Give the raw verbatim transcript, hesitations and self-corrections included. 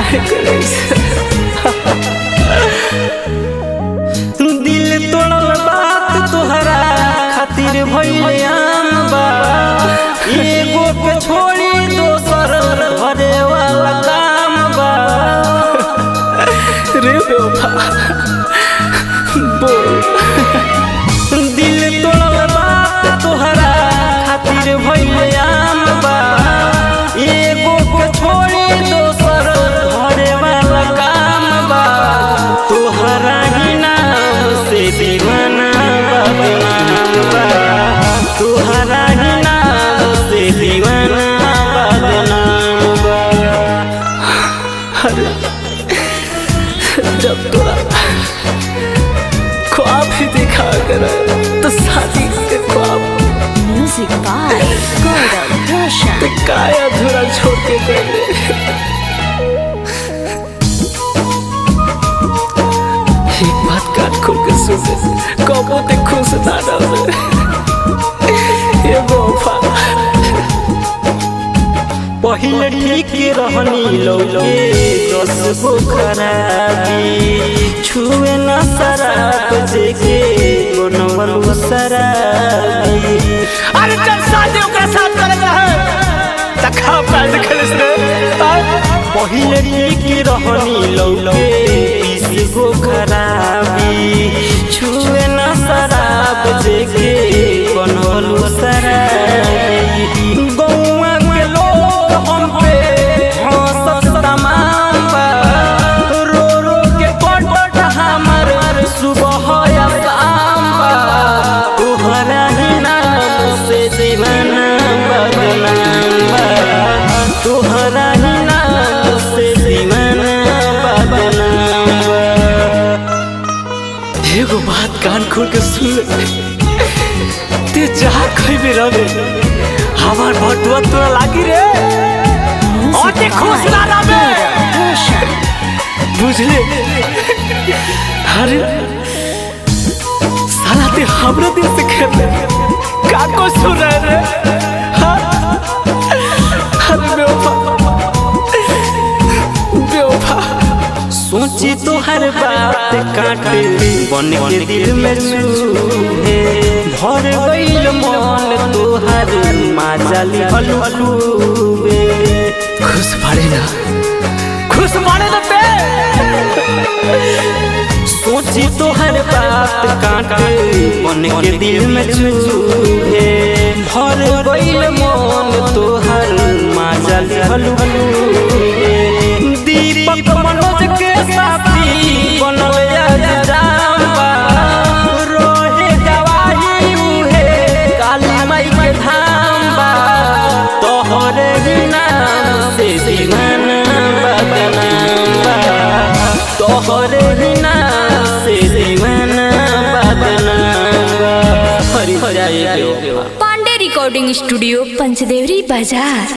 काहे करे दिल तोड़ल बात तोहरा खातिर भइल आम बा एगो के छोड़ी दोसर भरे वाला काम बा रे बेवफा बोल दिल तोड़ल बात तोहरा खातिर भइल आम बा एगो के छोड़ी दोसर भरे वाला काम बा तोहरा ही नाम से दीवाना बदनाम बा तोहरा ही नाम से दीवाना बदनाम बा। अरे जब तोरा ख्वाब ही देखा कर तो शादी के ख्वाब म्यूजिक बाय गौरव रोशन तो काय अधूरा छोड़ के गए। एक बात कान खोल के सुन कबो ते खुश ना रहे ये बेवफा पहिले ठीक रहनी लौके दस गो खराबी छुए ना शराब जेके बनवल शराबी। अरे चल शादी ओकरा साथ करेगा है तखा पाल खलिस रे पहिले ठीक रहनी लौके बीस गो खराबी छुए ना शराब जेके बनवल शराबी। गौवा के लोग हम पे हंसत तमाम बा रो रो के कटत हमर सुबह या शाम बा तोहरा ही नाम से दीवाना बदनाम बा तोहरा ही नाम से दीवाना बदनाम बा। एगो बात कान खोल के सुन ले ते जहाँ कहीं भी रहे हमार भटुआ तोरा लागी रे और ते खुश ना रहे बुझले। अरे साला ते हमरा दिल से खेल का को सुन रहे रे हाँ? अरे बेवफा बेवफा सोची तो हर बात काटे बन के दिल में चूहे भर गइल मन तोहर माजाली हलुबे खुश पड़े ना खुश पड़े ना ते सोची तो हर बात काटे बन के दिल में चूहे भर गइल मन तोहर माजाली हलुबे। दीपक मनोज के साथी बनल जाम बा रोहे गवाही उहे काली माई के धाम बा तोहरे ही नाम से दीवाना बदनाम बा तोहरे ही नाम से दीवाना बदनाम बा। हरि जाए पांडे रिकॉर्डिंग स्टूडियो पंचदेवरी बाजार।